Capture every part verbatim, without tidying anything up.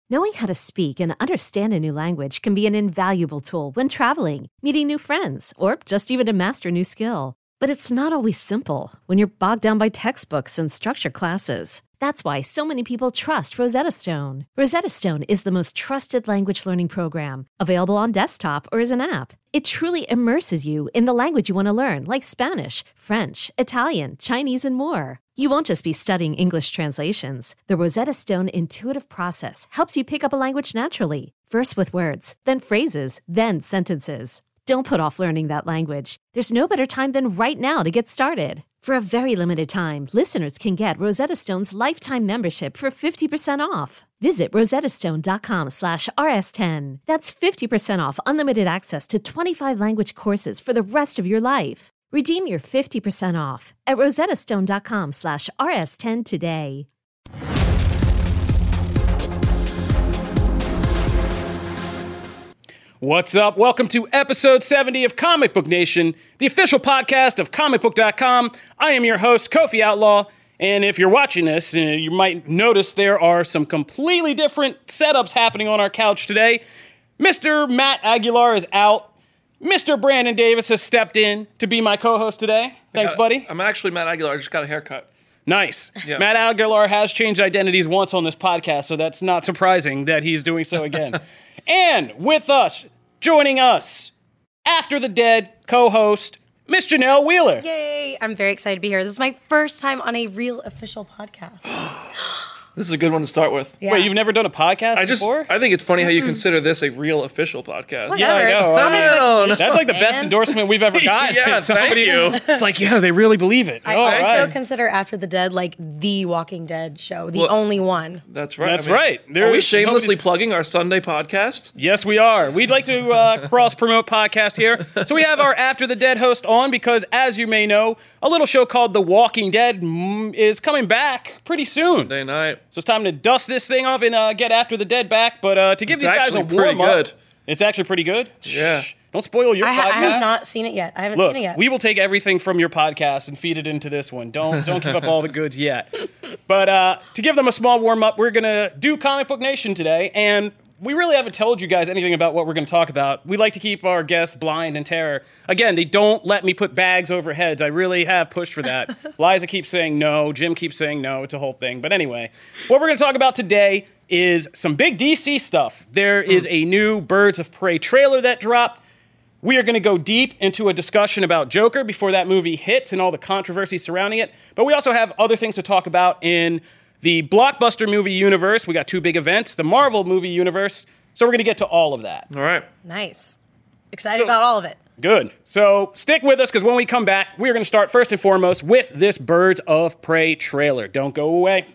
Knowing how to speak and understand a new language can be an invaluable tool when traveling, meeting new friends, or just even to master a new skill. But it's not always simple when you're bogged down by textbooks and structured classes. That's why so many people trust Rosetta Stone. Rosetta Stone is the most trusted language learning program, available on desktop or as an app. It truly immerses you in the language you want to learn, like Spanish, French, Italian, Chinese, and more. You won't just be studying English translations. The Rosetta Stone intuitive process helps you pick up a language naturally, first with words, then phrases, then sentences. Don't put off learning that language. There's no better time than right now to get started. For a very limited time, listeners can get Rosetta Stone's lifetime membership for fifty percent off. Visit rosettastone.com slash rs10. That's fifty percent off unlimited access to twenty-five language courses for the rest of your life. Redeem your fifty percent off at rosettastone.com slash rs10 today. What's up? Welcome to episode seventy of Comic Book Nation, the official podcast of comic book dot com. I am your host, Kofi Outlaw, and if you're watching this, uh, you might notice there are some completely different setups happening on our couch today. Mister Matt Aguilar is out. Mister Brandon Davis has stepped in to be my co-host today. Thanks, got, buddy. I'm actually Matt Aguilar. I just got a haircut. Nice. Yeah. Matt Aguilar has changed identities once on this podcast, so that's not surprising that he's doing so again. And with us, joining us, After the Dead co-host, Miss Janelle Wheeler. Yay! I'm very excited to be here. This is my first time on a real official podcast. This is a good one to start with. Yeah. Wait, you've never done a podcast I just, before? I think it's funny how you consider this a real official podcast. Whatever. Yeah, I It's know. comic I book know. nation, That's like the best man. endorsement we've ever gotten. Yeah, Somebody- thank you. It's like, yeah, they really believe it. I All also right. consider After the Dead like the Walking Dead show, the Well- only one. That's right. That's right. There Are we is- shamelessly nobody's- plugging our Sunday podcast? Yes, we are. We'd like to uh, cross-promote podcast here. So we have our After the Dead host on because, as you may know, a little show called The Walking Dead mm, is coming back pretty soon. Sunday night. So it's time to dust this thing off and uh, get After the Dead back. But uh, to give It's these guys a actually pretty warm-up, good. it's actually pretty good. Yeah. Shh, don't spoil your I, ha- podcast. I have not seen it yet. I haven't Look, seen it yet. we will take everything from your podcast and feed it into this one. Don't don't give up all the goods yet. But uh, to give them a small warm up, we're gonna do Comic Book Nation today, and we really haven't told you guys anything about what we're going to talk about. We like to keep our guests blind in terror. Again, they don't let me put bags over heads. I really have pushed for that. Liza keeps saying no. Jim keeps saying no. It's a whole thing. But anyway, what we're going to talk about today is some big D C stuff. There is a new Birds of Prey trailer that dropped. We are going to go deep into a discussion about Joker before that movie hits and all the controversy surrounding it. But we also have other things to talk about in the blockbuster movie universe. We got two big events, the Marvel movie universe. So we're going to get to all of that. All right. Nice. Excited So- about all of it. Good. So stick with us because when we come back, we're going to start first and foremost with this Birds of Prey trailer. Don't go away.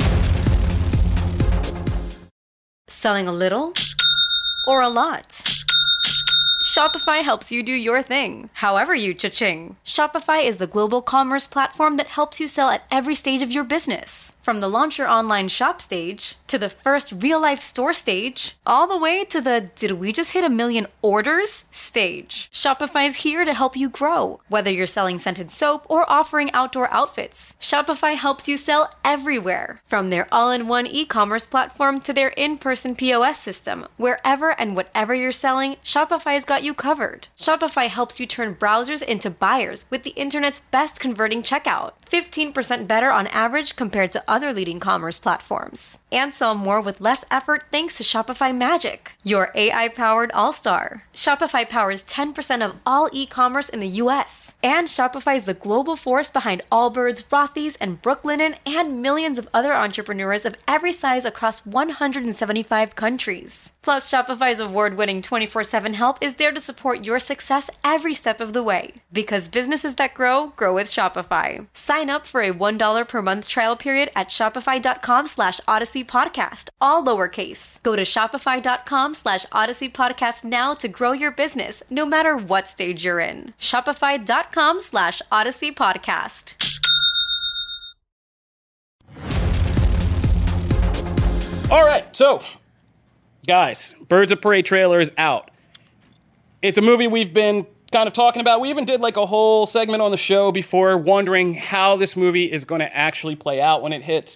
Selling a little or a lot? Shopify helps you do your thing, however you cha-ching. Shopify is the global commerce platform that helps you sell at every stage of your business. From the launch your online shop stage, to the first real-life store stage, all the way to the did we just hit a million orders stage. Shopify's here to help you grow. Whether you're selling scented soap or offering outdoor outfits, Shopify helps you sell everywhere. From their all-in-one e-commerce platform to their in-person P O S system, wherever and whatever you're selling, Shopify's got you covered. Shopify helps you turn browsers into buyers with the internet's best converting checkout. fifteen percent better on average compared to other leading commerce platforms. And sell more with less effort thanks to Shopify Magic, your A I-powered all-star. Shopify powers ten percent of all e-commerce in the U S. And Shopify is the global force behind Allbirds, Rothy's, and Brooklinen, and millions of other entrepreneurs of every size across one hundred seventy-five countries. Plus, Shopify's award-winning twenty-four seven help is there to support your success every step of the way. Because businesses that grow, grow with Shopify. Sign up for a one dollar per month trial period at shopify.com slash Odyssey Podcast, all lowercase. Go to shopify.com slash Odyssey Podcast now to grow your business, no matter what stage you're in. Shopify.com slash Odyssey Podcast. All right, so, guys, Birds of Prey trailer is out. It's a movie we've been kind of talking about. We even did like a whole segment on the show before wondering how this movie is going to actually play out when it hits.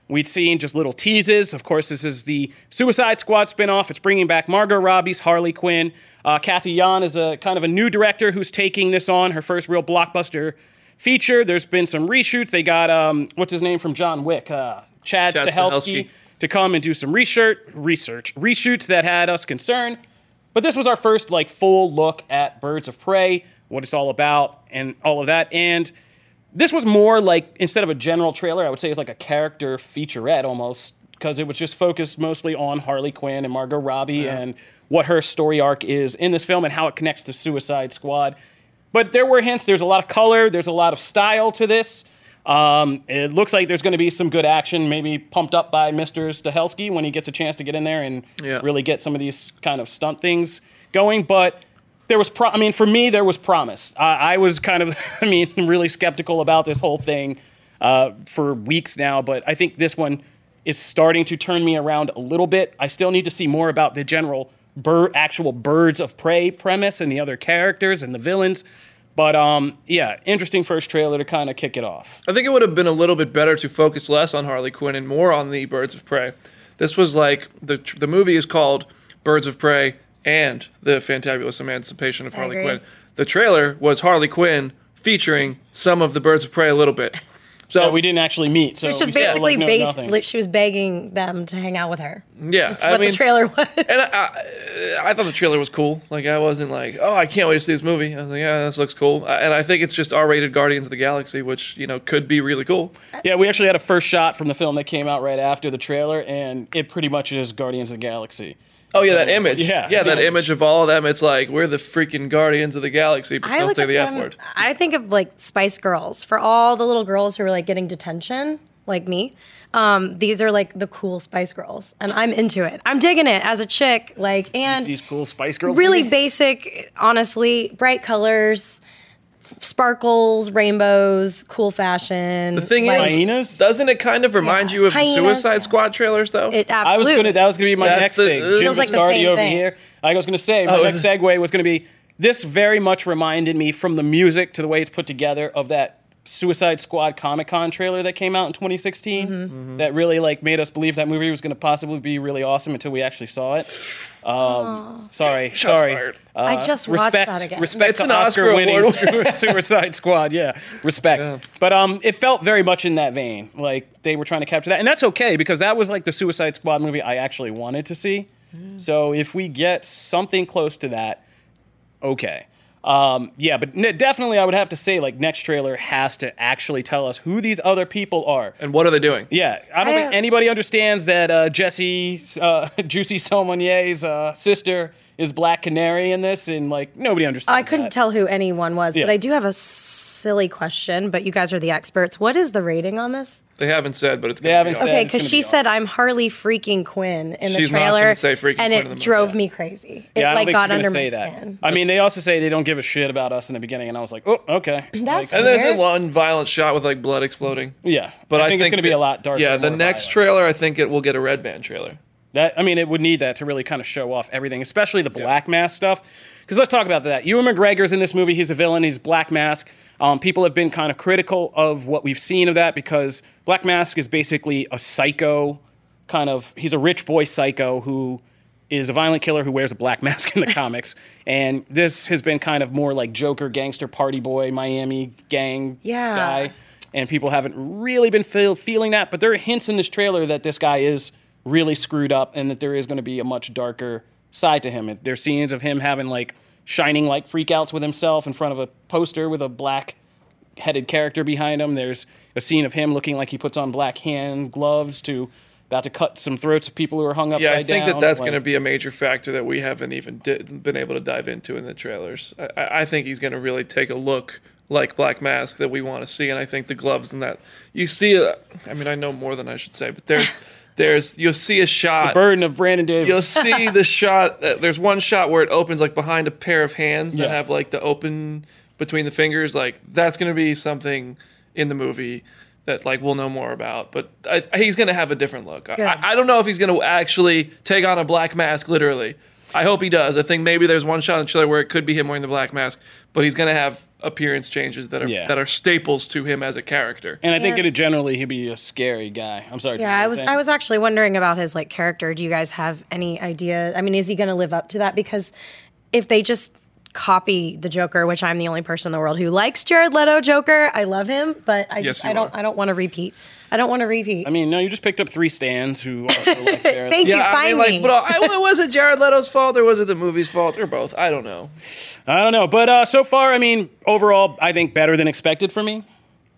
We'd seen just little teases. Of course, this is the Suicide Squad spinoff. It's bringing back Margot Robbie's Harley Quinn. Uh, Kathy Yan is a kind of a new director who's taking this on, her first real blockbuster feature. There's been some reshoots. They got, um, what's his name from John Wick? Uh, Chad, Chad Stahelski, Stahelski to come and do some research, research, reshoots that had us concerned. But this was our first like full look at Birds of Prey, what it's all about, and all of that. And this was more like, instead of a general trailer, I would say it's like a character featurette almost, because it was just focused mostly on Harley Quinn and Margot Robbie yeah. and what her story arc is in this film and how it connects to Suicide Squad. But there were hints. There's a lot of color. There's a lot of style to this. Um, it looks like there's going to be some good action, maybe pumped up by Mister Stahelski when he gets a chance to get in there and yeah. really get some of these kind of stunt things going. But there was, pro- I mean, for me, there was promise. I, I was kind of, I mean, really skeptical about this whole thing uh, for weeks now. But I think this one is starting to turn me around a little bit. I still need to see more about the general bird, actual Birds of Prey premise and the other characters and the villains. But, um, yeah, interesting first trailer to kind of kick it off. I think it would have been a little bit better to focus less on Harley Quinn and more on the Birds of Prey. This was like, the the movie is called Birds of Prey and the Fantabulous Emancipation of I Harley agree. Quinn. The trailer was Harley Quinn featuring some of the Birds of Prey a little bit. So Yeah, we didn't actually meet. So It's just we still, basically like, know base. nothing. Like, she was begging them to hang out with her. yeah, That's I what mean, the trailer was. and I, I, I thought the trailer was cool. Like, I wasn't like, oh, I can't wait to see this movie. I was like, yeah, this looks cool. And I think it's just R-rated Guardians of the Galaxy, which, you know, could be really cool. Yeah, we actually had a first shot from the film that came out right after the trailer, and it pretty much is Guardians of the Galaxy. Oh, yeah, that image. Yeah, Yeah, that the image of all of them. It's like, we're the freaking Guardians of the Galaxy, but I don't look say at the F them- word. I think of like Spice Girls for all the little girls who are like getting detention, like me. Um, these are like the cool Spice Girls, and I'm into it. I'm digging it as a chick. Like, and These cool Spice Girls. really movie? basic, honestly, bright colors, sparkles, rainbows, cool fashion. The thing like, is, Hyenas? doesn't it kind of remind Yeah. you of the Hyenas, Suicide yeah. Squad trailers, though? it I was absolutely. gonna. That was gonna be my That's next the- thing. it Jim feels like the Viscardi same over thing. here. I was gonna say my Oh, next is it? segue was gonna be. This very much reminded me from the music to the way it's put together of that Suicide Squad Comic-Con trailer that came out in twenty sixteen. Mm-hmm. That really like made us believe that movie was going to possibly be really awesome until we actually saw it. Um, sorry, sorry. fired. Uh, I just watched respect, that again. Respect It's to an Oscar Oscar-winning award. Suicide Squad. Yeah, respect. But um, it felt very much in that vein. Like they were trying to capture that, and that's okay because that was like the Suicide Squad movie I actually wanted to see. So if we get something close to that, okay. Um, yeah, but n- definitely I would have to say, like, next trailer has to actually tell us who these other people are. And what are they doing? Yeah, I don't I, think uh, anybody understands that uh, Jesse, uh, Juicy Salmonier's uh, sister is Black Canary in this, and, like, nobody understands I couldn't that. tell who anyone was, Yeah. but I do have a silly question. But you guys are the experts. What is the rating on this? They haven't said, but it's They gonna haven't be said. awesome. Okay, it's because gonna she be said I'm Harley freaking Quinn in the She's not trailer, gonna say freaking and Quinn it in the movie. drove Yeah. me crazy. It Yeah, I don't like think got she's under gonna my say that. skin. I mean, they also say they don't give a shit about us in the beginning, and I was like, oh, okay. That's Like, And there's a Weird. one violent shot with like blood exploding. yeah, But I, I, think, it's going to be that- a lot darker. Yeah, and the more next violent. trailer, I think it will get a Red Band trailer. That I mean, it would need that to really kind of show off everything, especially the Black Mask stuff. Because let's talk about that. Ewan McGregor's in this movie. He's a villain. He's Black Mask. Um, people have been kind of critical of what we've seen of that because Black Mask is basically a psycho kind of. He's a rich boy psycho who is a violent killer who wears a black mask in the comics. And this has been kind of more like Joker, gangster, party boy, Miami gang Yeah. guy. And people haven't really been feel, feeling that. But there are hints in this trailer that this guy is really screwed up and that there is going to be a much darker side to him. There's scenes of him having like shining light freakouts with himself in front of a poster with a black headed character behind him. There's a scene of him looking like he puts on black hand gloves to about to cut some throats of people who are hung upside Yeah, down. I think that that's Like, going to be a major factor that we haven't even did, been able to dive into in the trailers. I, I I think he's going to really take a look like Black Mask that we want to see, and I think the gloves and that you see. Uh, I mean, I know more than I should say, but there's there's you'll see a the shot. burden of Brandon You'll Davis. see the shot. Uh, there's one shot where it opens like behind a pair of hands that Yeah. have like the open between the fingers. Like that's going to be something in the movie that like we'll know more about. But I, he's going to have a different look. Good. I, I don't know if he's going to actually take on a black mask literally. I hope he does. I think maybe there's one shot in the trailer where it could be him wearing the black mask, but he's going to have appearance changes that are Yeah. that are staples to him as a character. And I think Yeah. it generally he'd be a scary guy. I'm sorry. Yeah, I was I was actually wondering about his like character. Do you guys have any idea? I mean, is he going to live up to that? Because if they just copy the Joker, which I'm the only person in the world who likes Jared Leto Joker, I love him, but I Yes, just you I don't are. I don't want to repeat. I don't want to repeat. I mean, no, you just picked up three stands who also like Jared. Thank you. Yeah, I Find mean, like, me. but I, was it Jared Leto's fault or was it the movie's fault or both? I don't know. I don't know, but uh, so far, I mean, overall, I think better than expected for me.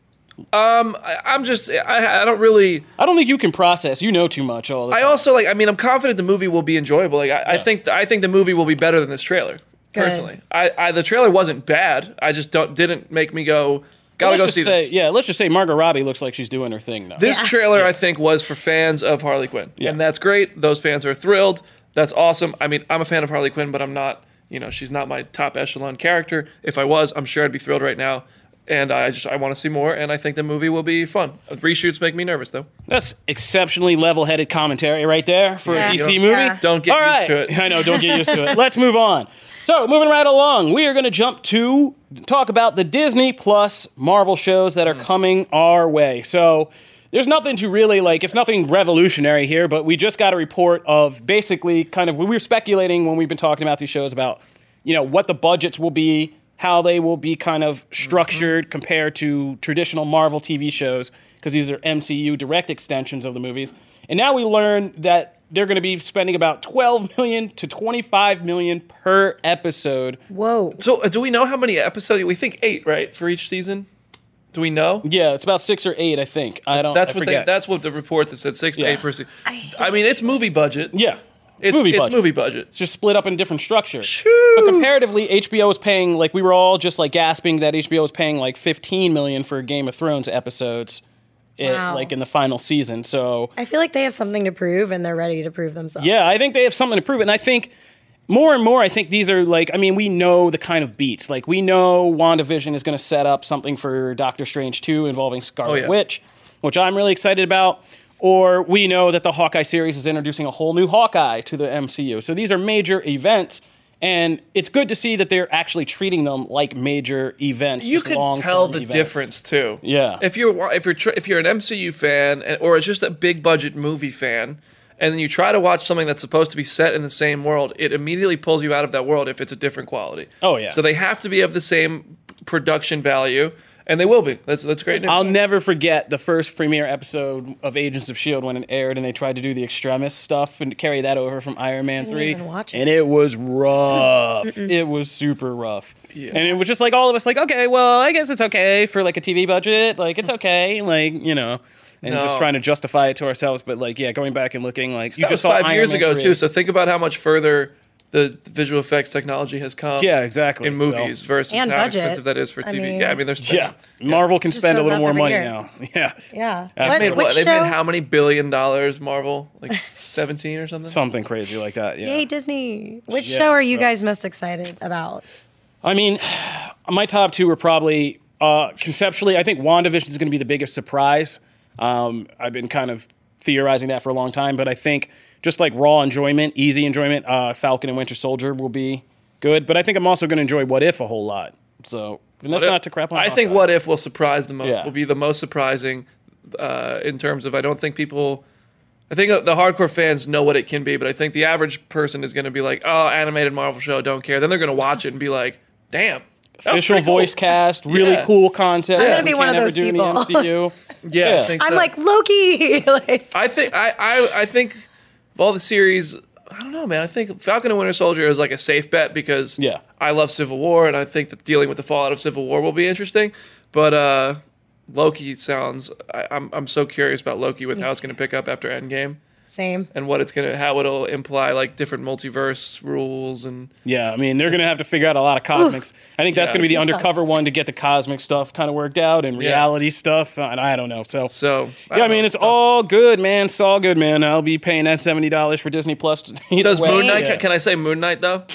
I, I'm just, I, I don't really. I don't think you can process. You know too much all the I time. also like. I mean, I'm confident the movie will be enjoyable. Like, I, I think, I think the movie will be better than this trailer. Good. Personally, I, I, the trailer wasn't bad. I just don't didn't make me go. Gotta let's go just see say, this. Yeah, let's just say Margot Robbie looks like she's doing her thing now. This Yeah. trailer, I think, was for fans of Harley Quinn, Yeah. and that's great. Those fans are thrilled. That's awesome. I mean, I'm a fan of Harley Quinn, but I'm not. You know, she's not my top echelon character. If I was, I'm sure I'd be thrilled right now. And I just I want to see more, and I think the movie will be fun. Reshoots make me nervous, though. That's exceptionally level-headed commentary right there for Yeah. a D C Don't- movie. Yeah. Don't get All used right. to it. I know, don't get used to it. Let's move on. So, moving right along, we are going to jump to talk about the Disney Plus Marvel shows that are coming our way. So, there's nothing to really, like, it's nothing revolutionary here, but we just got a report of basically kind of, we were speculating when we've been talking about these shows about, you know, what the budgets will be, how they will be kind of structured compared to traditional Marvel T V shows, because these are M C U direct extensions of the movies. And now we learn that they're going to be spending about twelve million to twenty-five million per episode. Whoa. So, uh, do we know how many episodes? We think eight, right, for each season. Do we know? Yeah, it's about six or eight, I think. I don't. That's I what they, forget. that's what the reports have said. Six Yeah. to eight per season. I mean, it's movie budget. yeah, It's movie it's budget. movie budget. It's just split up in different structures. But comparatively, H B O is paying, like, we were all just like gasping that H B O is paying like fifteen million for Game of Thrones episodes, it- Wow. like in the final season. So I feel like they have something to prove and they're ready to prove themselves. yeah, I think they have something to prove. And I think more and more, I think these are like, I mean, we know the kind of beats. Like, we know WandaVision is going to set up something for Doctor Strange two involving Scarlet Oh, yeah. Witch, which I'm really excited about. Or we know that the Hawkeye series is introducing a whole new Hawkeye to the M C U. So these are major events. And it's good to see that they're actually treating them like major events. You just can long-form tell the events. difference too. Yeah. If you're if you're tr- if you're an M C U fan and- or just a big budget movie fan, and then you try to watch something that's supposed to be set in the same world, it immediately pulls you out of that world if it's a different quality. Oh, yeah. So they have to be of the same production value, and they will be. That's that's great news. I'll never forget the first premiere episode of Agents of S H I E L D when it aired and they tried to do the Extremis stuff and to carry that over from Iron Man didn't three. even watch it. And it was rough. It was super rough. And it was just like all of us like, okay, well, I guess it's okay for like a T V budget. Like, it's okay. Like, you know. And No. just trying to justify it to ourselves. But like, yeah, going back and looking like, you that was just saw five Iron years Man ago three. too. So think about how much further the visual effects technology has come. Yeah, exactly. In movies So- versus And how budget. expensive that is for I T V. mean- yeah, I mean, there's Yeah. Marvel can Just spend a goes little up more every money year. now. Yeah. Yeah. They've What, Made which what? They've show? made how many billion dollars? Marvel, like seventeen or something. Something crazy like that. Yeah. Yay, Disney. Which Yeah, show are you so- guys most excited about? I mean, my top two are probably uh, conceptually. I think WandaVision is going to be the biggest surprise. Um, I've been kind of theorizing that for a long time, but I think just like raw enjoyment, easy enjoyment, uh, Falcon and Winter Soldier will be good. But I think I'm also going to enjoy What If a whole lot. So and that's What If- not to crap on. I think Hawkeye. What If will surprise the most. Yeah. Will be the most surprising uh, in terms of I don't think people. I think the hardcore fans know what it can be, but I think the average person is going to be like, "Oh, animated Marvel show, don't care." Then they're going to watch it and be like, "Damn, that was official pretty cool." voice cast, really Yeah. cool concept. I'm gonna that be we one of can't ever those do in the people. M C U. Yeah, Yeah. I think I'm so. like Loki. like, I think I, I I think of all the series, I don't know, man. I think Falcon and Winter Soldier is like a safe bet because Yeah. I love Civil War, and I think that dealing with the fallout of Civil War will be interesting. But uh, Loki sounds. I, I'm I'm so curious about Loki with how it's going to pick up after Endgame same. and what it's gonna how it'll imply like different multiverse rules and Yeah, I mean, they're going to have to figure out a lot of cosmics. I think that's Yeah. going to be the Goosebumps. undercover one to get the cosmic stuff kind of worked out and Yeah. reality stuff. uh, And I don't know. So, so. yeah, I don't mean, know. it's all good, man. It's all good, man. I'll be paying that seventy dollars for Disney Plus. either Does way. Moon Knight? Yeah. Can, can I say Moon Knight though?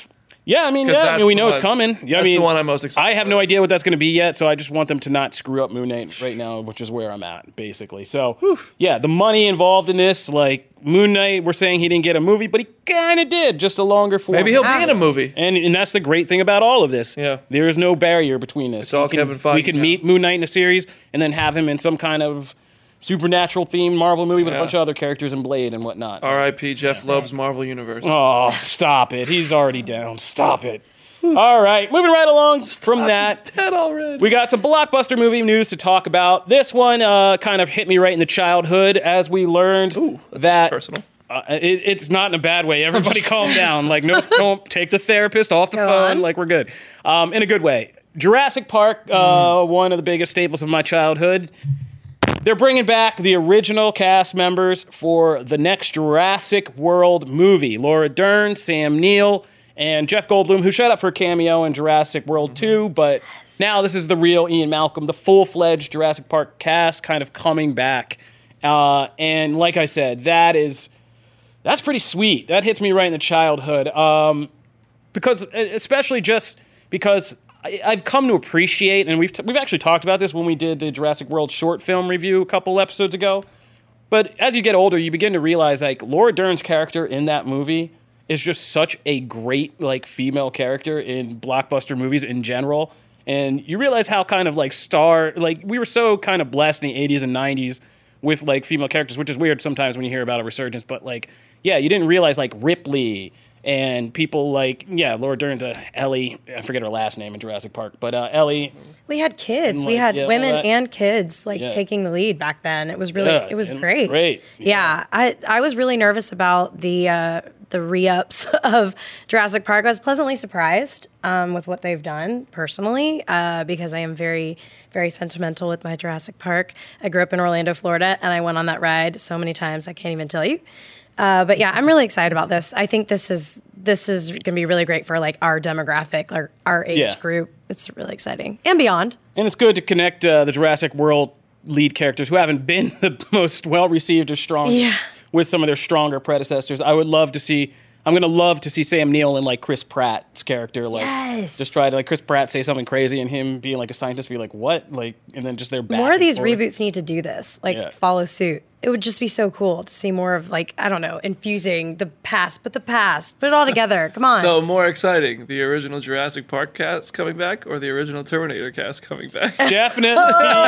Yeah, I mean, 'Cause yeah, I that's mean, we the know it's one- coming. Yeah, I that's mean, the one I'm most excited I have for. no idea what that's going to be yet, so I just want them to not screw up Moon Knight right now, which is where I'm at, basically. So, yeah, the money involved in this, like Moon Knight, we're saying he didn't get a movie, but he kind of did, just a longer form. Maybe he'll be in a movie. And, and that's the great thing about all of this. Yeah. There is no barrier between this. It's all We can- Kevin Feige We can now. meet Moon Knight in a series and then have him in some kind of supernatural themed Marvel movie with Yeah. a bunch of other characters and Blade and whatnot. R I P Jeff Loeb's Marvel Universe. Oh, stop it. He's already down. Stop it. All right, moving right along from that. Dead already. We got some blockbuster movie news to talk about. This one uh, kind of hit me right in the childhood as we learned Ooh, that's that personal. Uh, it, it's not in a bad way. Everybody calm down. Like, no, don't take the therapist off the Go phone. on. Like, we're good. Um, in a good way. Jurassic Park, uh, Mm. one of the biggest staples of my childhood. They're bringing back the original cast members for the next Jurassic World movie. Laura Dern, Sam Neill, and Jeff Goldblum, who showed up for a cameo in Jurassic World two, but now this is the real Ian Malcolm, the full-fledged Jurassic Park cast kind of coming back. Uh, and like I said, that is... That's pretty sweet. That hits me right in the childhood. Um, because, especially just because I, I've come to appreciate, and we've t- we've actually talked about this when we did the Jurassic World short film review a couple episodes ago. But as you get older, you begin to realize, like, Laura Dern's character in that movie is just such a great, like, female character in blockbuster movies in general. And you realize how kind of, like, star, like, we were so kind of blessed in the eighties and nineties with, like, female characters, which is weird sometimes when you hear about a resurgence. But, like, yeah, you didn't realize, like, Ripley and people like, yeah, Laura Dern's a Ellie, I forget her last name in Jurassic Park, but uh, Ellie. We had kids. And, We like, had yeah, all women that. and kids like Yeah. taking the lead back then. It was really, Yeah, it was and great. great. Yeah. I, I was really nervous about the uh, the re-ups of Jurassic Park. I was pleasantly surprised um, with what they've done personally uh, because I am very, very sentimental with my Jurassic Park. I grew up in Orlando, Florida, and I went on that ride so many times I can't even tell you. Uh, but yeah, I'm really excited about this. I think this is this is going to be really great for like our demographic, like our age Yeah. group. It's really exciting and beyond. And it's good to connect uh, the Jurassic World lead characters who haven't been the most well received or strong Yeah. with some of their stronger predecessors. I would love to see. I'm gonna love to see Sam Neill and like Chris Pratt's character, like Yes. just try to like Chris Pratt say something crazy and him being like a scientist, be like what, like, and then just their back More of and these forth. reboots need to do this, like Yeah. follow suit. It would just be so cool to see more of like, I don't know, infusing the past, but the past, put it all together. Come on. So more exciting, the original Jurassic Park cast coming back or the original Terminator cast coming back? Definitely.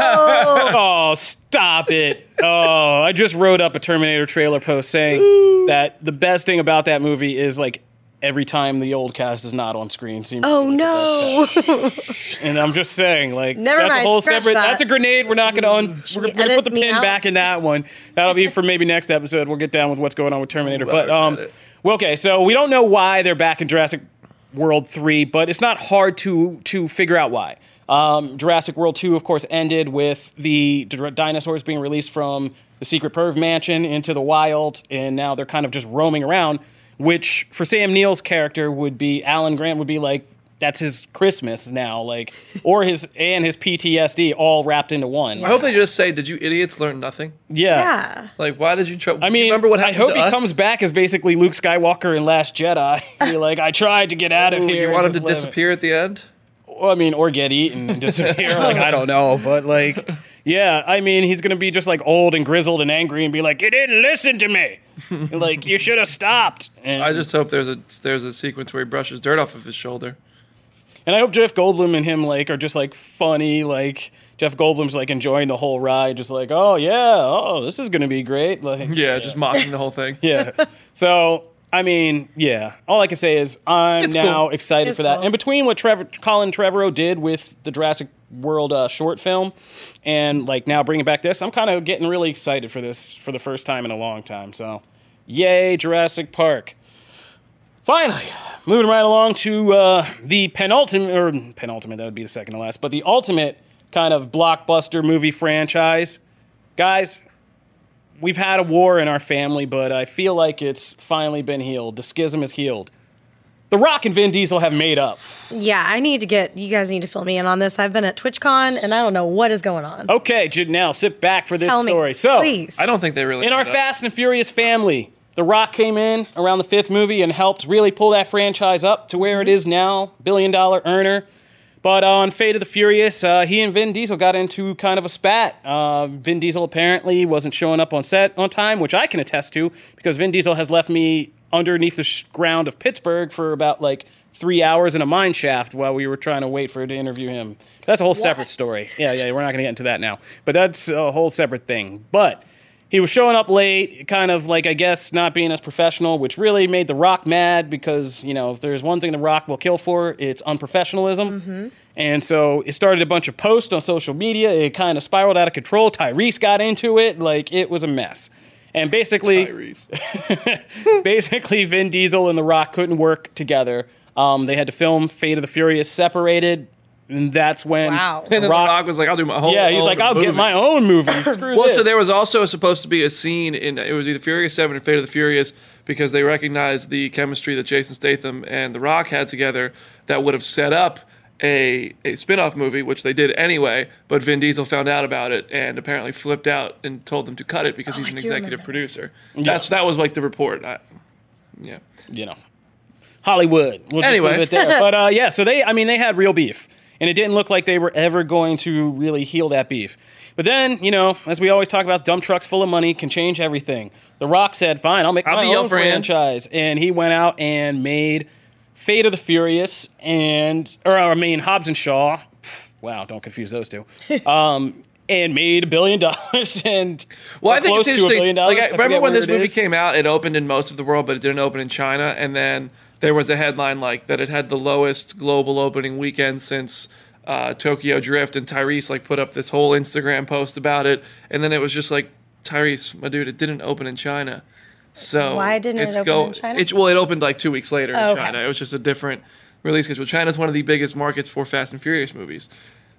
Oh, stop it. Oh, I just wrote up a Terminator trailer post saying that the best thing about that movie is like every time the old cast is not on screen. Seems to oh be, like, the best no. cast. And I'm just saying, like, Never that's mind, a whole scratch separate. that. That's a grenade. We're not going to un. We're we going to put the edit me pin out? back in that one. That'll be for maybe next episode. We'll get down with what's going on with Terminator. Ooh, But I um, regret it. well, okay. So we don't know why they're back in Jurassic World three, but it's not hard to to figure out why. Um, Jurassic World two, of course, ended with the d- dinosaurs being released from the secret Perv mansion into the wild, and now they're kind of just roaming around, which for Sam Neill's character would be, Alan Grant would be like, that's his Christmas now, like, or his, and his P T S D all wrapped into one. I hope they just say, "Did you idiots learn nothing?" Yeah. Yeah. Like, why did you try? I mean, remember what I happened hope to he us? comes back as basically Luke Skywalker in Last Jedi. Be like, I tried to get out of Ooh, here. you and want him just to live." disappear at the end? Well, I mean, or get eaten and disappear. Like, I don't know. But, like, yeah, I mean, he's going to be just, like, old and grizzled and angry and be like, you didn't listen to me. Like, you should have stopped. And, I just hope there's a there's a sequence where he brushes dirt off of his shoulder. and I hope Jeff Goldblum and him, like, are just, like, funny. Like, Jeff Goldblum's, like, enjoying the whole ride. Just like, oh, yeah. Oh, this is going to be great. Like, Yeah, just mocking the whole thing. yeah. So, I mean, yeah. All I can say is I'm It's now cool. excited It's for that. cool. And between what Trevor, Colin Trevorrow did with the Jurassic World uh, short film and, like, now bringing back this, I'm kind of getting really excited for this for the first time in a long time. So, yay, Jurassic Park. Finally, moving right along to uh, the penultimate, or penultimate, that would be the second to last, but the ultimate kind of blockbuster movie franchise. Guys, we've had a war in our family, but I feel like it's finally been healed. The schism is healed. The Rock and Vin Diesel have made up. Yeah, I need to get, you guys need to fill me in on this. I've been at TwitchCon and I don't know what is going on. Okay, Janelle, sit back for this Tell me, story. So, please. I don't think they really. in our made up. Fast and Furious family, The Rock came in around the fifth movie and helped really pull that franchise up to where it is now, billion dollar earner. But on Fate of the Furious, uh, he and Vin Diesel got into kind of a spat. Uh, Vin Diesel apparently wasn't showing up on set on time, which I can attest to, because Vin Diesel has left me underneath the sh- ground of Pittsburgh for about like three hours in a mine shaft while we were trying to wait for to interview him. That's a whole what? separate story. Yeah, yeah, we're not going to get into that now. But that's a whole separate thing. But he was showing up late, kind of like, I guess, not being as professional, which really made The Rock mad because, you know, if there's one thing The Rock will kill for, it's unprofessionalism. Mm-hmm. And so it started a bunch of posts on social media. It kind of spiraled out of control. Tyrese got into it. Like, it was a mess. And basically, basically, Vin Diesel and The Rock couldn't work together. Um, they had to film Fate of the Furious separated. And that's when wow. And then Rock, The Rock was like, I'll do my whole Yeah, he's like, I'll movie. get my own movie. Screw well, this. so there was also supposed to be a scene in, it was either Furious seven or Fate of the Furious, because they recognized the chemistry that Jason Statham and The Rock had together that would have set up a, a spin-off movie, which they did anyway, but Vin Diesel found out about it and apparently flipped out and told them to cut it because oh, he's an I executive producer. Yeah. That's That was like the report. I, yeah. You know, Hollywood. We'll just Anyway. leave it there. But uh, yeah, so they, I mean, they had real beef. And it didn't look like they were ever going to really heal that beef. But then, you know, as we always talk about, dump trucks full of money can change everything. The Rock said, fine, I'll make I'll my be your own friend. franchise. And he went out and made Fate of the Furious and, or I mean, Hobbs and Shaw. Pfft, wow, don't confuse those two. Um, and made a billion dollars and Well, I or think close it's to a interesting. billion dollars. Like, I, I remember forget when where this it movie is. came out, it opened in most of the world, but it didn't open in China. And then there was a headline like that it had the lowest global opening weekend since uh, Tokyo Drift, and Tyrese like put up this whole Instagram post about it. And then it was just like, Tyrese, my dude, it didn't open in China. So Why didn't it's it open go, in China? It, well, it opened like two weeks later in Oh, okay. China. It was just a different release schedule. China's one of the biggest markets for Fast and Furious movies.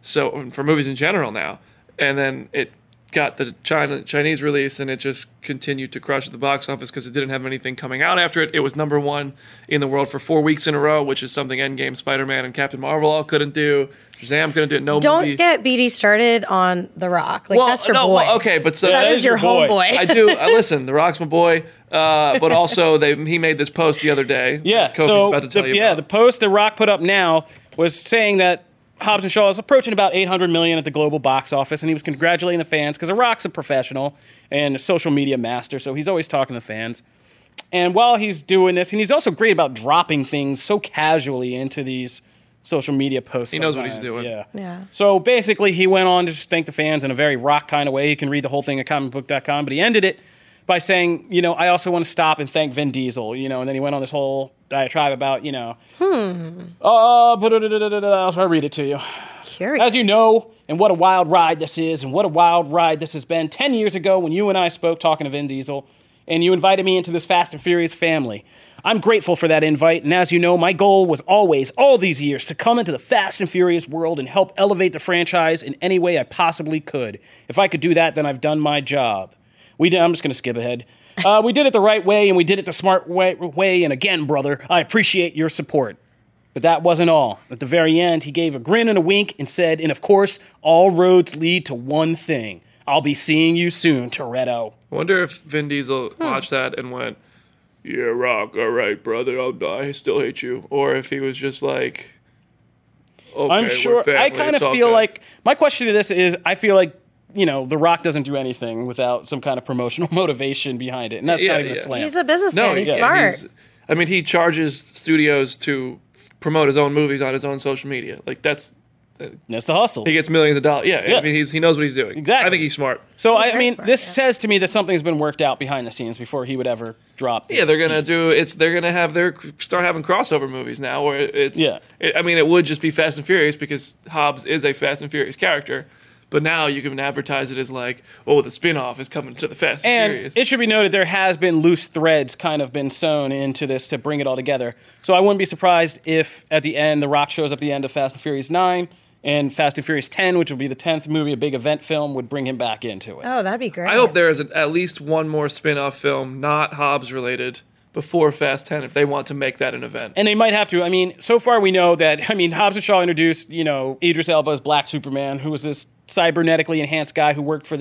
So for movies in general now. And then it got the China Chinese release, and it just continued to crush at the box office because it didn't have anything coming out after it. It was number one in the world for four weeks in a row, which is something Endgame, Spider-Man, and Captain Marvel all couldn't do. Shazam couldn't do it. No Don't movie. get B D started on The Rock. Like, well, that's your no, boy. well, okay, but so that that is, is your your boy. homeboy. I do. I listen. The Rock's my boy, uh, but also they he made this post the other day. Yeah, that Kofi's so about to tell the, you yeah, about. the post that Rock put up now was saying that Hobbs and Shaw is approaching about eight hundred million at the global box office, and he was congratulating the fans because The Rock's a professional and a social media master, so he's always talking to fans. And while he's doing this, and he's also great about dropping things so casually into these social media posts. He knows what he's sometimes. doing. Yeah. Yeah. So basically, he went on to just thank the fans in a very Rock kind of way. You can read the whole thing at comic book dot com, but he ended it by saying, you know, I also want to stop and thank Vin Diesel, you know, and then he went on this whole diatribe about, you know, hmm. uh, I'll try to read it to you. Curious. As you know, and what a wild ride this is, and what a wild ride this has been. Ten years ago, when you and I spoke talking to Vin Diesel, and you invited me into this Fast and Furious family. I'm grateful for that invite, and as you know, my goal was always, all these years, to come into the Fast and Furious world and help elevate the franchise in any way I possibly could. If I could do that, then I've done my job. We did, I'm just going to skip ahead. Uh, we did it the right way, and we did it the smart way, way, and again, brother, I appreciate your support. But that wasn't all. At the very end, he gave a grin and a wink and said, and of course, all roads lead to one thing. I'll be seeing you soon, Toretto. I wonder if Vin Diesel watched that and went, "Yeah, Rock, all right, brother, I'll, I still hate you," or if he was just like, "Okay, I'm we're sure, family, I kind of it's all feel good." like, my question to this is, I feel like, you know, The Rock doesn't do anything without some kind of promotional motivation behind it, and that's Yeah, not even yeah. a slam. He's a businessman. He's yeah, smart. he's- I mean, he charges studios to f- promote his own movies on his own social media. Like that's That's the hustle. he gets millions of dollars. Yeah, Yeah. I mean, he's he knows what he's doing. Exactly. I think he's smart. So, I, I very mean, smart, this yeah. says to me that something's been worked out behind the scenes before he would ever drop. Yeah, they're gonna these do it's. They're gonna have their start having crossover movies now, where it's. Yeah. It, I mean, it would just be Fast and Furious because Hobbs is a Fast and Furious character, but now you can advertise it as like, oh, the spin-off is coming to the Fast and, And Furious. it should be noted there has been loose threads kind of been sewn into this to bring it all together. So I wouldn't be surprised if at the end The Rock shows up at the end of Fast and Furious nine and Fast and Furious ten, which will be the tenth movie, a big event film, would bring him back into it. Oh, that'd be great. I hope there is a, at least one more spin-off film, not Hobbs related, before Fast ten, if they want to make that an event. And they might have to. I mean, so far we know that, I mean, Hobbs and Shaw introduced, you know, Idris Elba's Black Superman, who was this cybernetically enhanced guy who worked for this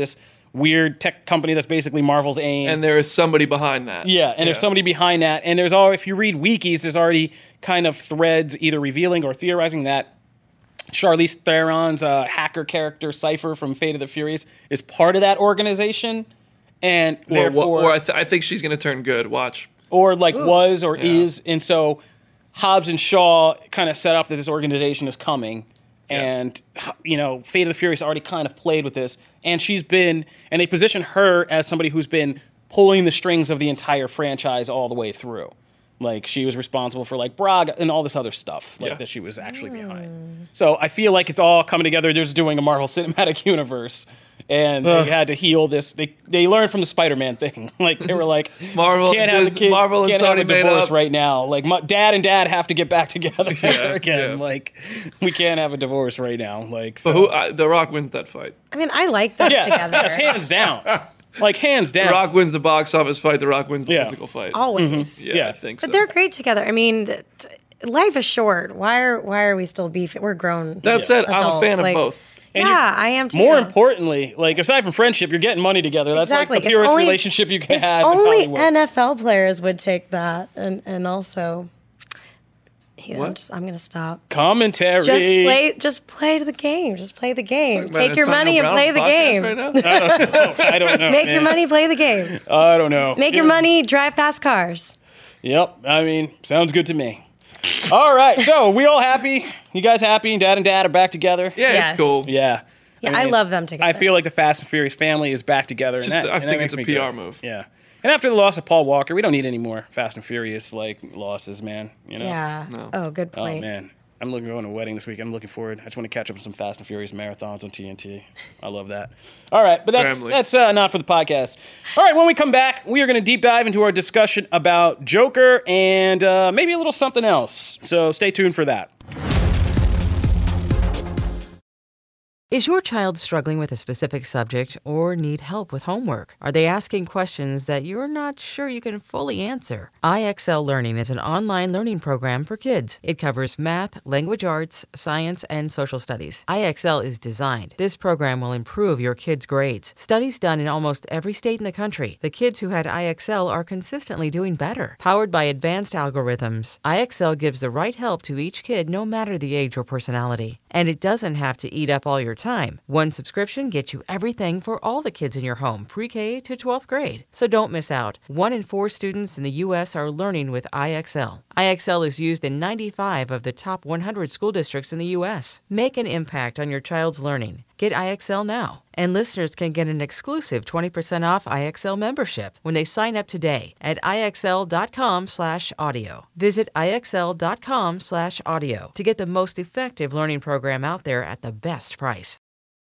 weird tech company that's basically Marvel's AIM. And there is somebody behind that. Yeah, and yeah. there's somebody behind that. And there's all, if you read wikis, there's already kind of threads either revealing or theorizing that Charlize Theron's uh, hacker character, Cypher from Fate of the Furious, is part of that organization. And Or, therefore... or I, th- I think she's going to turn good. Watch. Or like was or Yeah. is. And so Hobbs and Shaw kind of set up that this organization is coming. Yeah. And, you know, Fate of the Furious already kind of played with this. And she's been, and they position her as somebody who's been pulling the strings of the entire franchise all the way through. Like, she was responsible for, like, Braga and all this other stuff, like, Yeah. that she was actually behind. So I feel like it's all coming together. They're just doing a Marvel Cinematic Universe. And Ugh. they had to heal this. They they learned from the Spider-Man thing. Like, they were like, Marvel- can't have a this- kid, Marvel and can't have Sony a made divorce up. right now. Like, my, dad and dad have to get back together Yeah, again. yeah. Like, we can't have a divorce right now. Like, so. But who? I, the Rock wins that fight. I mean, I like them yes, together. yes, hands down. Like, hands down. The Rock wins the box office fight. The Rock wins the Yeah. physical fight. Always. yeah, yeah. I think so. But they're great together. I mean, th- t- life is short. Why are why are we still beefing? We're grown. That said, I'm a adults, fan like- of both. And yeah, you- I am too. More importantly, like, aside from friendship, you're getting money together. That's Exactly. like the If purest only- relationship you can if have. in only Hollywood. N F L players would take that, and and also, yeah, I'm What? just I'm gonna stop. Commentary. Just play, just play the game. Just play the game. Talking about Take your Antonio money and Brown play the podcast game. right now? I don't know. Make man. your money, play the game. I don't know. Make your money, drive fast cars. Yep. I mean, sounds good to me. All right. So, we all happy? You guys happy? Dad and Dad are back together? Yeah, Yes. it's cool. Yeah. Yeah, I love them together. I feel like the Fast and Furious family is back together. Just- and that, I and that think makes it's a me P R good. move. Yeah. And after the loss of Paul Walker, we don't need any more Fast and Furious like losses, man. You know? Yeah. Oh, good Oh point. man, I'm looking going to a wedding this week. I'm looking forward. I just want to catch up on some Fast and Furious marathons on T N T. I love that. All right, but that's Family. that's uh, not for the podcast. All right, when we come back, we are going to deep dive into our discussion about Joker and uh, maybe a little something else. So stay tuned for that. Is your child struggling with a specific subject or need help with homework? Are they asking questions that you're not sure you can fully answer? I X L Learning is an online learning program for kids. It covers math, language arts, science, and social studies. I X L is designed. This program will improve your kids' grades. Studies done in almost every state in the country. The kids who had I X L are consistently doing better. Powered by advanced algorithms, I X L gives the right help to each kid no matter the age or personality. And it doesn't have to eat up all your time. One subscription gets you everything for all the kids in your home, pre-K to twelfth grade. So don't miss out. One in four students in the U S are learning with I X L. I X L is used in ninety-five of the top one hundred school districts in the U S. Make an impact on your child's learning. Get I X L now. And listeners can get an exclusive twenty percent off I X L membership when they sign up today at IXL.com slash audio. Visit IXL.com slash audio to get the most effective learning program out there at the best price.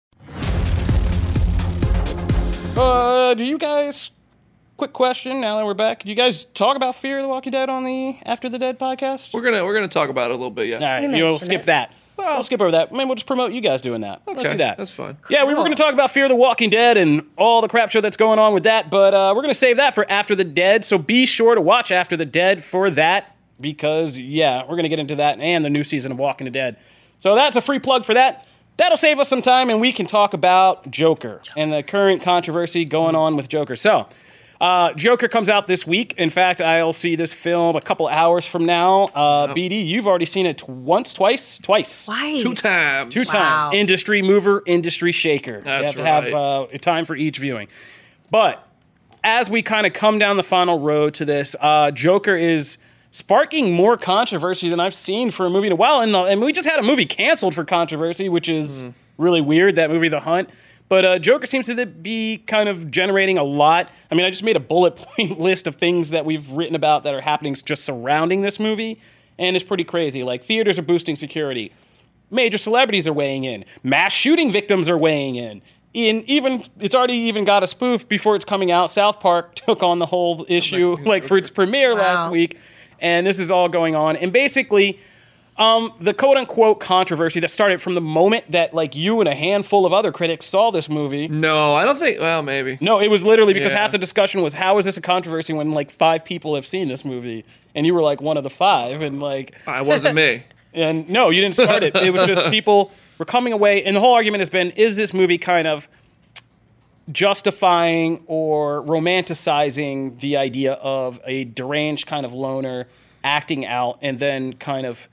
Uh, do you guys? Quick question. Now that we're back, do you guys talk about Fear of the Walking Dead on the After the Dead podcast? We're gonna we're gonna talk about it a little bit. Yeah. All right, We you'll mentioned skip it. that. Well, I'll skip over that. Maybe we'll just promote you guys doing that. Let's Okay, do that. that's fine. Yeah, we were Cool. going to talk about Fear the Walking Dead and all the crap show that's going on with that, but uh, we're going to save that for After the Dead, so be sure to watch After the Dead for that, because, yeah, we're going to get into that and the new season of Walking the Dead. So that's a free plug for that. That'll save us some time, and we can talk about Joker and the current controversy going on with Joker. So, uh, Joker comes out this week. In fact, I'll see this film a couple hours from now. Uh, B D, you've already seen it once, twice? Twice. Twice. Two times. Two Wow. times. Industry mover, industry shaker. That's you have to right. have uh, a time for each viewing. But as we kind of come down the final road to this, uh, Joker is sparking more controversy than I've seen for a movie in a while. And, the, and we just had a movie canceled for controversy, which is Mm-hmm. really weird, that movie The Hunt. But uh, Joker seems to be kind of generating a lot. I mean, I just made a bullet point list of things that we've written about that are happening just surrounding this movie, and it's pretty crazy. Like, theaters are boosting security. Major celebrities are weighing in. Mass shooting victims are weighing in. In even it's already even got a spoof before it's coming out. South Park took on the whole issue like for its premiere last Wow. week, and this is all going on. And basically, um, the quote unquote controversy that started from the moment that like you and a handful of other critics saw this movie. No, I don't think. Well, maybe. No, it was literally because Yeah. half the discussion was how is this a controversy when like five people have seen this movie, and you were like one of the five, and like. I wasn't me. And no, you didn't start it. It was just people were coming away, and the whole argument has been: is this movie kind of justifying or romanticizing the idea of a deranged kind of loner acting out and then kind of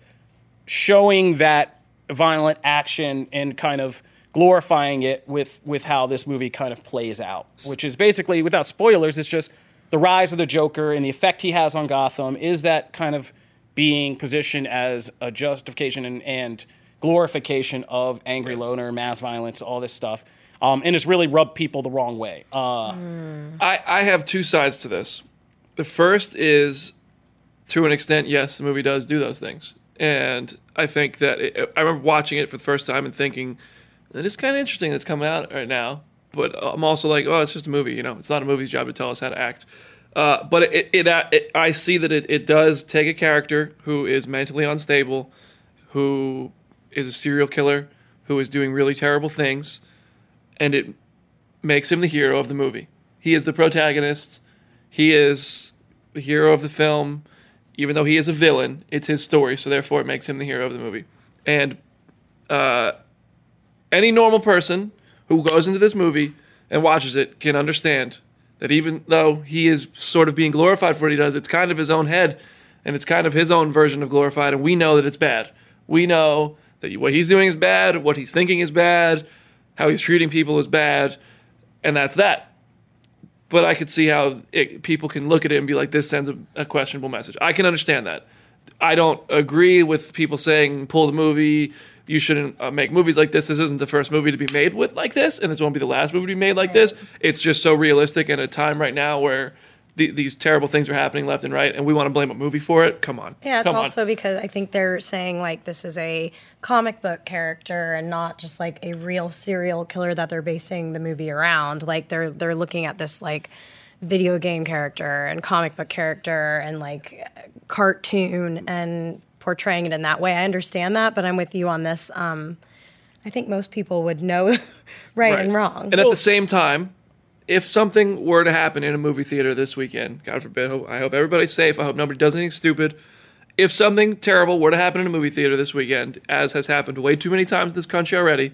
showing that violent action and kind of glorifying it with, with how this movie kind of plays out, which is basically, without spoilers, it's just the rise of the Joker and the effect he has on Gotham is that kind of being positioned as a justification and, and glorification of angry yes. loner, mass violence, all this stuff. Um, and it's really rubbed people the wrong way. Uh, mm. I, I have two sides to this. The first is, to an extent, yes, the movie does do those things. And I think that it, I remember watching it for the first time and thinking, it is kind of interesting that's coming out right now. But I'm also like, oh, it's just a movie. You know, it's not a movie's job to tell us how to act. Uh, but it, it, it, I see that it, it does take a character who is mentally unstable, who is a serial killer, who is doing really terrible things, and it makes him the hero of the movie. He is the protagonist. He is the hero of the film. Even though he is a villain, it's his story, so therefore it makes him the hero of the movie. And uh, any normal person who goes into this movie and watches it can understand that even though he is sort of being glorified for what he does, it's kind of his own head, and it's kind of his own version of glorified, and we know that it's bad. We know that what he's doing is bad, what he's thinking is bad, how he's treating people is bad, and that's that. But I could see how it, people can look at it and be like, this sends a, a questionable message. I can understand that. I don't agree with people saying, pull the movie, you shouldn't uh, make movies like this. This isn't the first movie to be made with like this, and this won't be the last movie to be made like this. It's just so realistic in a time right now where the, these terrible things are happening left and right, and we want to blame a movie for it. Come on. Yeah, it's Come also on. because I think they're saying like this is a comic book character and not just like a real serial killer that they're basing the movie around. Like they're they're looking at this like video game character and comic book character and like cartoon and portraying it in that way. I understand that, but I'm with you on this. Um, I think most people would know right, right and wrong. And at the same time, if something were to happen in a movie theater this weekend, God forbid, I hope everybody's safe. I hope nobody does anything stupid. If something terrible were to happen in a movie theater this weekend, as has happened way too many times in this country already,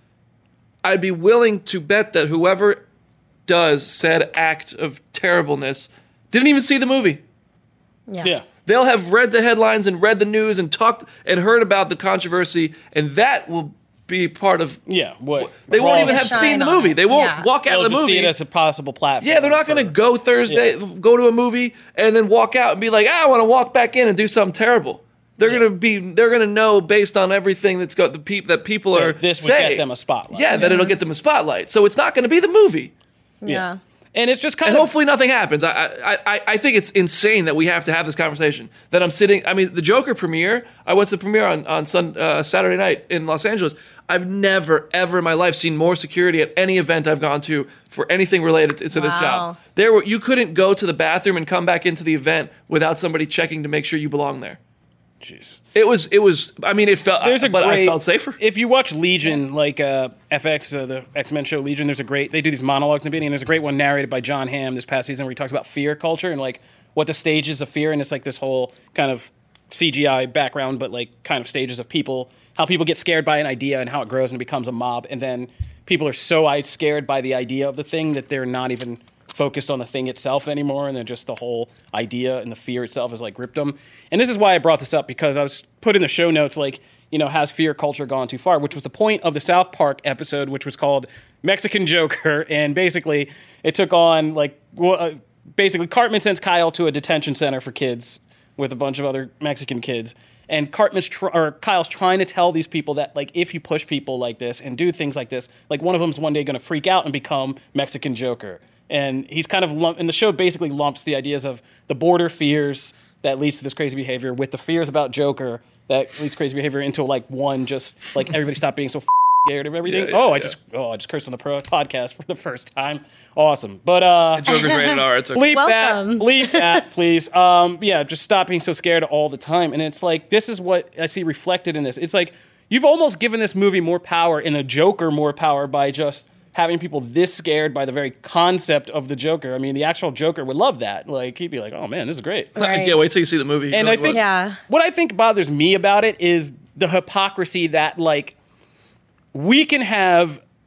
I'd be willing to bet that whoever does said act of terribleness didn't even see the movie. Yeah. yeah. They'll have read the headlines and read the news and talked and heard about the controversy, and that will be part of. Yeah, what they won't even have shine seen the on movie. it. They won't Yeah. walk out They'll of the just movie. see it as a possible platform. Yeah, they're not going to go Thursday, Yeah. go to a movie, and then walk out and be like, ah, I want to walk back in and do something terrible. They're Yeah. going to be. They're going to know based on everything that's got the peop that people are Yeah, this would saying. get them a spotlight. Yeah, that it'll get them a spotlight. So it's not going to be the movie. Yeah. And it's just kind And of hopefully nothing happens. I, I I I think it's insane that we have to have this conversation. That I'm sitting. I mean, the Joker premiere. I went to the premiere on on Sun, uh, Saturday night in Los Angeles. I've never ever in my life seen more security at any event I've gone to for anything related to, to this Wow. job. There were you couldn't go to the bathroom and come back into the event without somebody checking to make sure you belong there. Jeez. It was it was. I mean, it felt. There's a but great, I felt safer. If you watch Legion, like uh, F X, uh, the X-Men show Legion, there's a great, they do these monologues in the beginning, and there's a great one narrated by John Hamm this past season where he talks about fear culture and like what the stages of fear, and it's like this whole kind of C G I background, but like kind of stages of people, how people get scared by an idea and how it grows and becomes a mob, and then people are so scared by the idea of the thing that they're not even focused on the thing itself anymore, and then just the whole idea and the fear itself has like gripped them. And this is why I brought this up, because I was put in the show notes like, you know, has fear culture gone too far, which was the point of the South Park episode, which was called Mexican Joker. And basically it took on like, well, uh, basically Cartman sends Kyle to a detention center for kids with a bunch of other Mexican kids. And Cartman's tr- or Kyle's trying to tell these people that, like, if you push people like this and do things like this, like one of them's one day going to freak out and become Mexican Joker. And he's kind of lump, and the show basically lumps the ideas of the border fears that leads to this crazy behavior with the fears about Joker that leads to crazy behavior into like one, just like everybody stop being so f- scared of everything. Yeah, yeah, oh, I yeah. just oh, I just cursed on the pro podcast for the first time. Awesome, but uh, Joker's rated R. It's okay. bleep Welcome. that, bleep that, please. Um, yeah, just stop being so scared all the time. And it's like this is what I see reflected in this. It's like you've almost given this movie more power and the Joker more power by just having people this scared by the very concept of the Joker. I mean, the actual Joker would love that. Like, he'd be like, oh man, this is great. Right. Yeah, wait till you see the movie. And I think Yeah. what I think bothers me about it is the hypocrisy that, like, we can have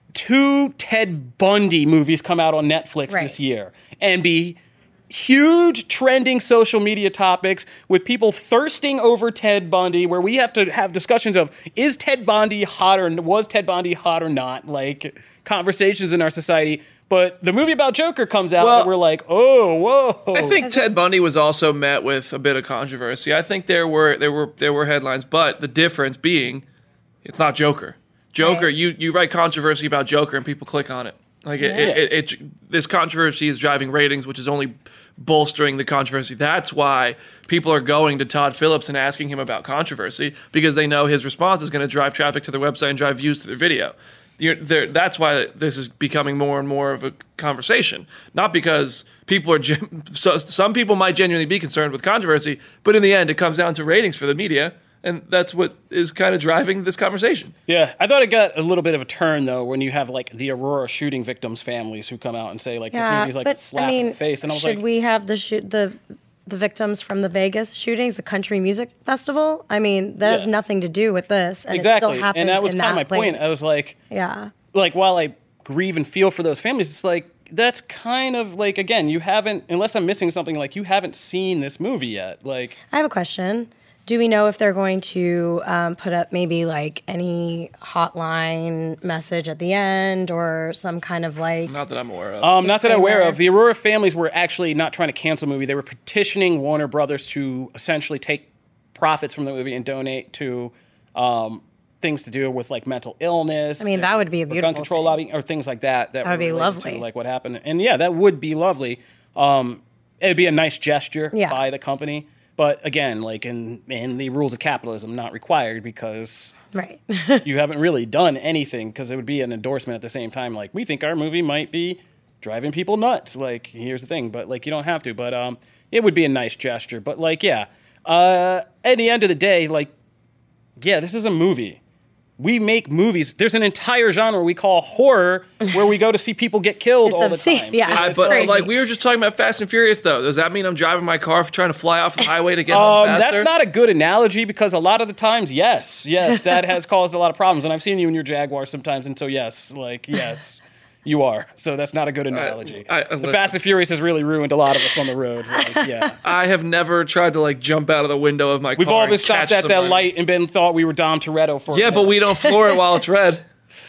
two Ted Bundy movies come out on Netflix Right. this year and be huge trending social media topics with people thirsting over Ted Bundy, where we have to have discussions of, is Ted Bundy hot or was Ted Bundy hot or not? Like conversations in our society. But the movie about Joker comes out Well, and we're like, oh, whoa. I think Ted Bundy was also met with a bit of controversy. I think there were there were there were headlines, but the difference being, it's not Joker. Joker, Right. you you write controversy about Joker and people click on it. Like it, Yeah. it, it, it, this controversy is driving ratings, which is only bolstering the controversy. That's why people are going to Todd Phillips and asking him about controversy, because they know his response is going to drive traffic to their website and drive views to their video. You're, there, that's why this is becoming more and more of a conversation. Not because people are, gen- so, some people might genuinely be concerned with controversy, but in the end, it comes down to ratings for the media, and that's what is kind of driving this conversation. Yeah, I thought it got a little bit of a turn though when you have like the Aurora shooting victims' families who come out and say like this Yeah, movie's like but a slap I mean, in the face, and I was should like, we have the shoot the the victims from the Vegas shootings, the country music festival? I mean, that has Yeah. nothing to do with this, and it exactly, still happens and that was in kind of my that point. place. I was like, yeah, like while I grieve and feel for those families, it's like that's kind of like again, you haven't, unless I'm missing something, like you haven't seen this movie yet, like. I have a question. Do we know if they're going to um, put up maybe like any hotline message at the end or some kind of like? Not that I'm aware of. Um, not that I'm aware Disclaimer. of. The Aurora families were actually not trying to cancel the movie. They were petitioning Warner Brothers to essentially take profits from the movie and donate to um, things to do with like mental illness. I mean, that would be a or gun beautiful control thing. lobbying or things like that. That, That would were be related lovely. To, like what happened, and yeah, that would be lovely. Um, it'd be a nice gesture Yeah. by the company. But again, like in, in the rules of capitalism, not required because Right. you haven't really done anything, because it would be an endorsement at the same time. Like, we think our movie might be driving people nuts. Like, here's the thing. But, like, you don't have to. But um, it would be a nice gesture. But, like, yeah. Uh, at the end of the day, like, yeah, this is a movie. We make movies. There's an entire genre we call horror, where we go to see people get killed It's all obscene. the time. Yeah. I, It's but crazy. like we were just talking about Fast and Furious, though. Does that mean I'm driving my car trying to fly off the highway to get home Um, faster? that's not a good analogy, because a lot of the times, yes, yes, that has caused a lot of problems. And I've seen you in your Jaguar sometimes, and so yes, like, yes, you are. So that's not a good analogy. I- the listen. Fast and Furious has really ruined a lot of us on the road. Like, yeah. I have never tried to like jump out of the window of my We've car. all and been stopped catch at that somebody. light and been thought we were Dom Toretto for a Yeah, but minute. we don't floor it while it's red.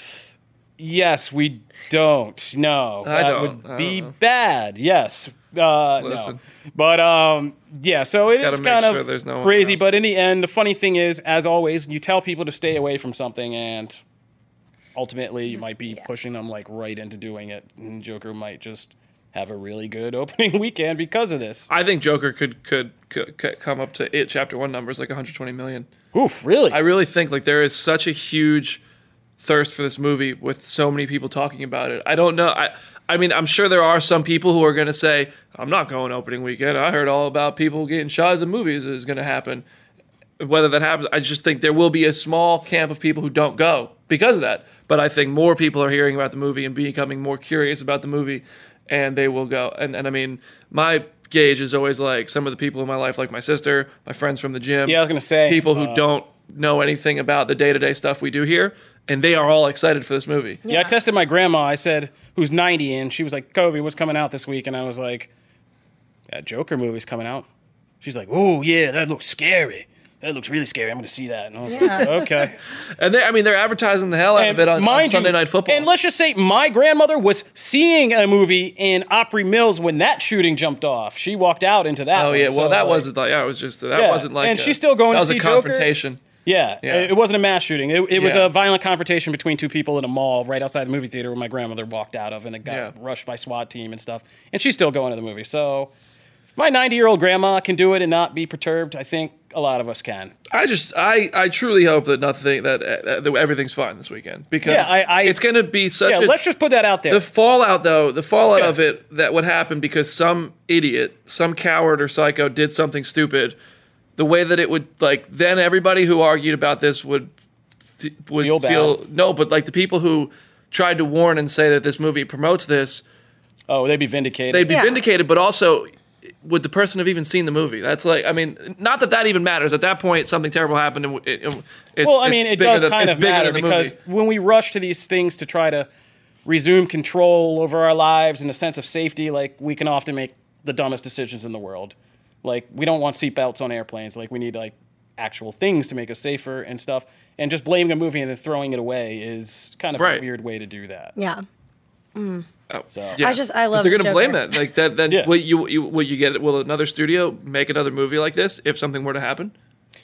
Yes, we don't. No, I that don't. would I be don't know. bad. Yes, uh, Listen. no. But um, yeah. So it Gotta is make kind sure of there's no one crazy. around. But in the end, the funny thing is, as always, you tell people to stay away from something, and ultimately, you might be pushing them like right into doing it. And Joker might just have a really good opening weekend because of this. I think Joker could could, could, could come up to it chapter one numbers like one hundred twenty million. Oof, really? I really think like there is such a huge thirst for this movie with so many people talking about it. I don't know. I I mean, I'm sure there are some people who are going to say, I'm not going opening weekend. I heard all about people getting shot at the movies is going to happen. Whether that happens, I just think there will be a small camp of people who don't go because of that. But I think more people are hearing about the movie and becoming more curious about the movie, and they will go. And, and I mean, my gauge is always like some of the people in my life, like my sister, my friends from the gym. Yeah, I was gonna say, people who uh, don't know anything about the day-to-day stuff we do here, and they are all excited for this movie. Yeah, I tested my grandma. I said, who's ninety, and she was like, Kobe, what's coming out this week? And I was like, that Joker movie's coming out. She's like, oh, yeah, that looks scary. That looks really scary. I'm going to see that. And I was like, okay. And they, I mean, they're advertising the hell out And of it on, on mind Sunday you- Night Football. And let's just say my grandmother was seeing a movie in Opry Mills when that shooting jumped off. She walked out into that. oh one. yeah, well So, that like, wasn't like yeah, it was just that Yeah, wasn't like and a- she's still going that to was see a Joker? confrontation. Yeah, Yeah. it wasn't a mass shooting. It, it was Yeah. a violent confrontation between two people in a mall right outside the movie theater where my grandmother walked out of, and it got Yeah. rushed by SWAT team and stuff. And she's still going to the movie. So if my ninety-year-old grandma can do it and not be perturbed, I think a lot of us can. I just I, I truly hope that nothing that, uh, that everything's fine this weekend because Yeah, I- I- it's going to be such Yeah, a let's just put that out there. the fallout though the fallout Yeah. of it that would happen because some idiot some coward or psycho did something stupid. The way that it would like then everybody who argued about this would f- would Feel feel, bad. no, but like the people who tried to warn and say that this movie promotes this, oh, they'd be vindicated. they'd be Yeah. vindicated, but also would the person have even seen the movie? That's like, I mean, not that that even matters. At that point, something terrible happened, and it, it, it's well, I it's mean, it bigger does than- kind it's of bigger matter than the because movie. when we rush to these things to try to resume control over our lives and a sense of safety, like we can often make the dumbest decisions in the world. Like we don't want seatbelts on airplanes. Like we need like actual things to make us safer and stuff. And just blaming a movie and then throwing it away is kind of Right. a weird way to do that. Yeah. Oh, So yeah. I just- I love But they're the gonna blame Joker. that. Like that. Then Yeah. will you, you will you get it? Will another studio make another movie like this if something were to happen?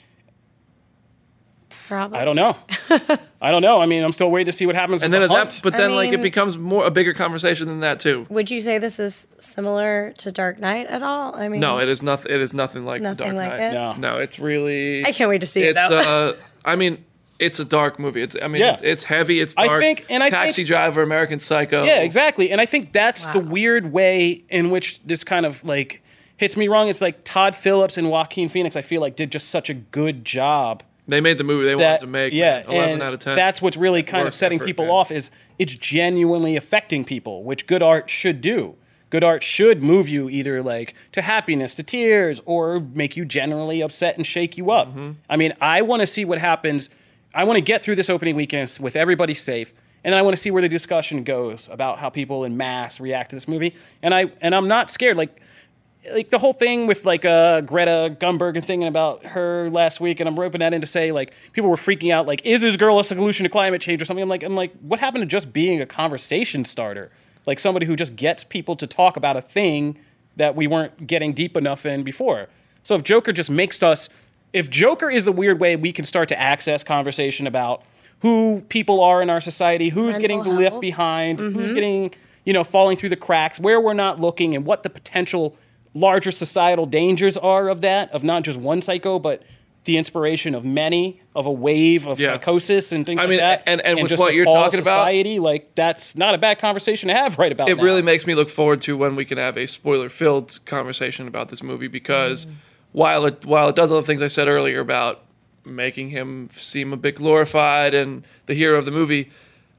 Probably. I don't know. I don't know. I mean, I'm still waiting to see what happens And with then the at Hunt. that, but I then like it mean- becomes more a bigger conversation than that too. Would you say this is similar to Dark Knight at all? I mean, No, it is nothing. It is nothing like The Nothing Dark like Knight. it? No. No, it's really. I can't wait to see it. It's Though. uh, I mean, it's a dark movie. It's I mean, Yeah. it's, it's heavy. It's I dark. think- and I Taxi think- Driver, American Psycho. Yeah, exactly. And I think that's the Wow. weird way in which this kind of like hits me wrong. It's like Todd Phillips and Joaquin Phoenix, I feel like, did just such a good job. They made the movie they That, wanted to make. yeah, man. eleven and out of ten. that's what's really kind of Worth setting effort, people man. off is it's genuinely affecting people, which good art should do. Good art should move you either like to happiness, to tears, or make you generally upset and shake you up. Mm-hmm. I mean, I want to see what happens. I want to get through this opening weekend with everybody safe, and then I want to see where the discussion goes about how people in mass react to this movie. And I and I'm not scared. Like like the whole thing with like uh, Greta Thunberg and thinking about her last week, and I'm roping that in to say like people were freaking out like, is this girl a solution to climate change or something? I'm like, I'm like, what happened to just being a conversation starter? Like somebody who just gets people to talk about a thing that we weren't getting deep enough in before. So if Joker just makes us, if Joker is the weird way we can start to access conversation about who people are in our society, who's Mental getting health. left behind, who's getting, you know, falling through the cracks, where we're not looking, and what the potential larger societal dangers are of that, of not just one psycho, but the inspiration of many, of a wave of Yeah. psychosis and things I like mean, that. and- and with just what the you're fall of talking about- society, like that's not a bad conversation to have right about It now. really makes me look forward to when we can have a spoiler-filled conversation about this movie because Mm. while it while it does all the things I said earlier about making him seem a bit glorified and the hero of the movie,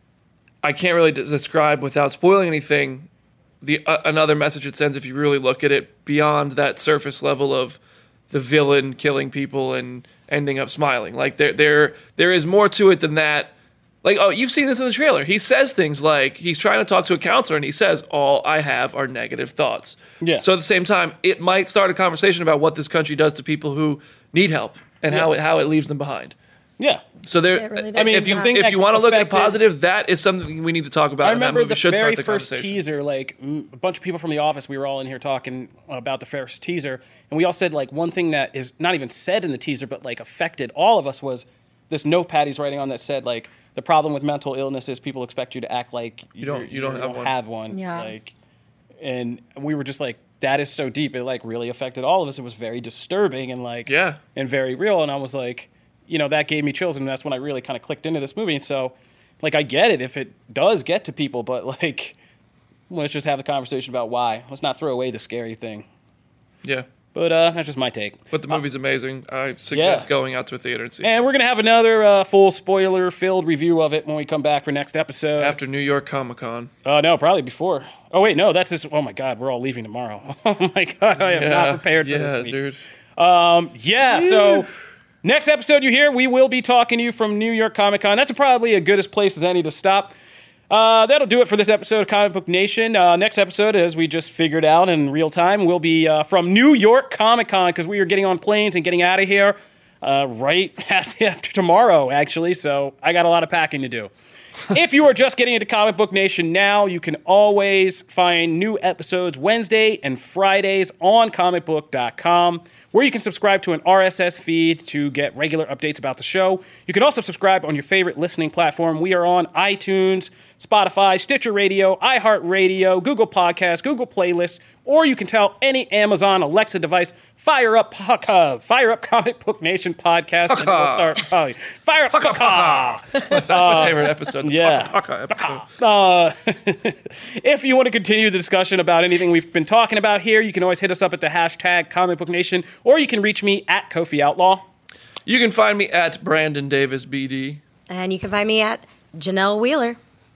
I can't really des- describe without spoiling anything the uh, another message it sends if you really look at it beyond that surface level of the villain killing people and ending up smiling. Like there there there is more to it than that. Like, oh, you've seen this in the trailer. He says things like he's trying to talk to a counselor and he says, all I have are negative thoughts. Yeah. So at the same time, it might start a conversation about what this country does to people who need help and how it how it leaves them behind. Yeah. So there, It really I does. mean, if you I think if that you want to look at it affected- positive, that is something we need to talk about. I and that remember movie the should very start the first conversation. teaser, like mm, a bunch of people from the office, we were all in here talking about the first teaser, and we all said like one thing that is not even said in the teaser, but like affected all of us was this notepad he's writing on that said like the problem with mental illness is people expect you to act like you don't- you don't have one. have one. Yeah. Like, and we were just like, that is so deep. It like really affected all of us. It was very disturbing and like Yeah. and very real. And I was like, you know, that gave me chills, and that's when I really kind of clicked into this movie. And so, like, I get it if it does get to people, but like, let's just have a conversation about why. Let's not throw away the scary thing. Yeah, But uh, that's just my take. but the movie's amazing. I suggest yeah. going out to a theater and seeing it. And we're gonna have another uh, full spoiler-filled review of it when we come back for next episode. After New York Comic Con. Oh no, probably before. Oh wait, no, that's just. Oh my God, we're all leaving tomorrow. Oh my God, I am not prepared for yeah, this week. dude. Yeah, so next episode you hear, we will be talking to you from New York Comic Con. That's probably as good as place as any to stop. Uh, that'll do it for this episode of Comic Book Nation. Uh, next episode, as we just figured out in real time, will be uh, from New York Comic Con because we are getting on planes and getting out of here uh, right after tomorrow, actually. So I got a lot of packing to do. If you are just getting into Comic Book Nation now, you can always find new episodes Wednesday and Fridays on comic book dot com, where you can subscribe to an R S S feed to get regular updates about the show. You can also subscribe on your favorite listening platform. We are on iTunes, Spotify, Stitcher Radio, iHeartRadio, Google Podcasts, Google Playlists, or you can tell any Amazon Alexa device, fire up, uh, fire up Comic Book Nation podcast, and it will start. Uh, fire up, That's my favorite episode. The yeah. Haka episode. Uh, if you want to continue the discussion about anything we've been talking about here, you can always hit us up at the hashtag Comic Book Nation, or you can reach me at Kofi Outlaw. You can find me at Brandon Davis B D. And you can find me at Janelle Wheeler.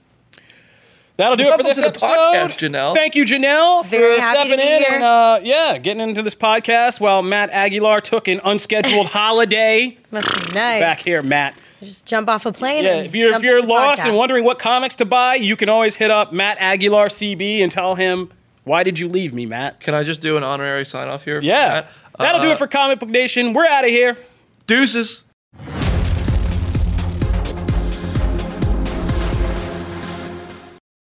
That'll do it for Welcome this to the episode. podcast, Janelle. Thank you, Janelle, Very for happy to stepping be in here. and uh, yeah, getting into this podcast while Matt Aguilar took an unscheduled holiday. Must be nice. Back here, Matt. just jump off a plane. Yeah, and if you're if jump you're into lost podcasts. and wondering what comics to buy, you can always hit up Matt Aguilar C B and tell him, why did you leave me, Matt? Can I just do an honorary sign off here? Yeah. Matt? That'll do Uh, it for Comic Book Nation. We're out of here. Deuces.